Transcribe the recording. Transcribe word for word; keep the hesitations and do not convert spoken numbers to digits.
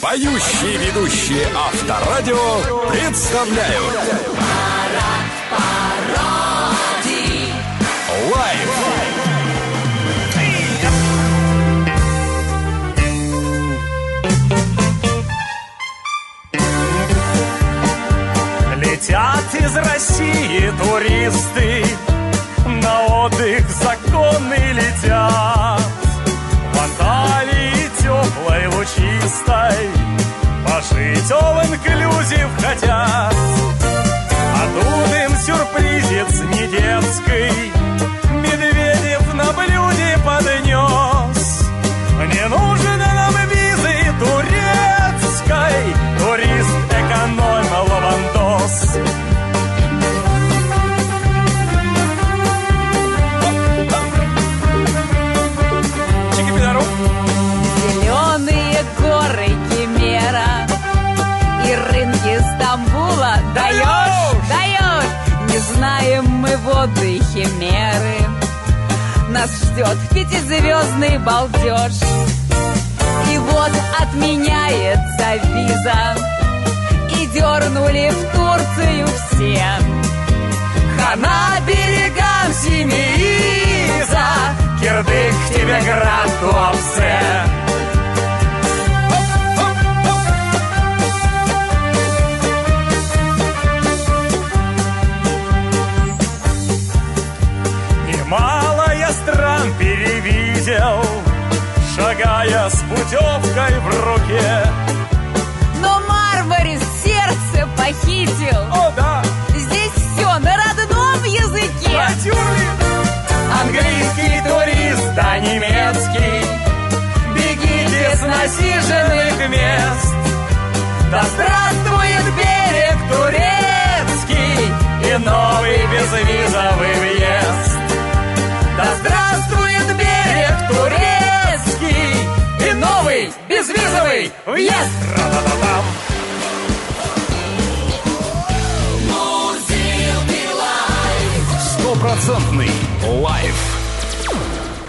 Поющие ведущие Авторадио представляют Лайв. Летят из России туристы, на отдых законный летят. В Анталии теплой, лучистой пожить all-inclusive хотят. А тут им сюрпризец не детский Медведев на блюде поднес. Не нужно нам визы турецкой, турист экономил лавандос. Зеленые горы Кемера и рынки Стамбула. Даешь, даешь. Не знаем мы воды Химеры, нас ждет пятизвездный балдеж. И вот отменяется виза, и дернули в Турцию все. Хана берегам Семииза, Кирдык тебе град Туапсе. Немало я стран перевидел, шагая с путевкой в руке. но Мармарис сердце похитил. О, да! Здесь все на родном языке. Натюрли! Английский турист, да немецкий, бегите с насиженных мест. Да здравствует берег турецкий и новый безвизовый въезд. Да здравствует берег турецкий и новый безвизовый въезд. Ра-та-та-там. Стопроцентный лайв.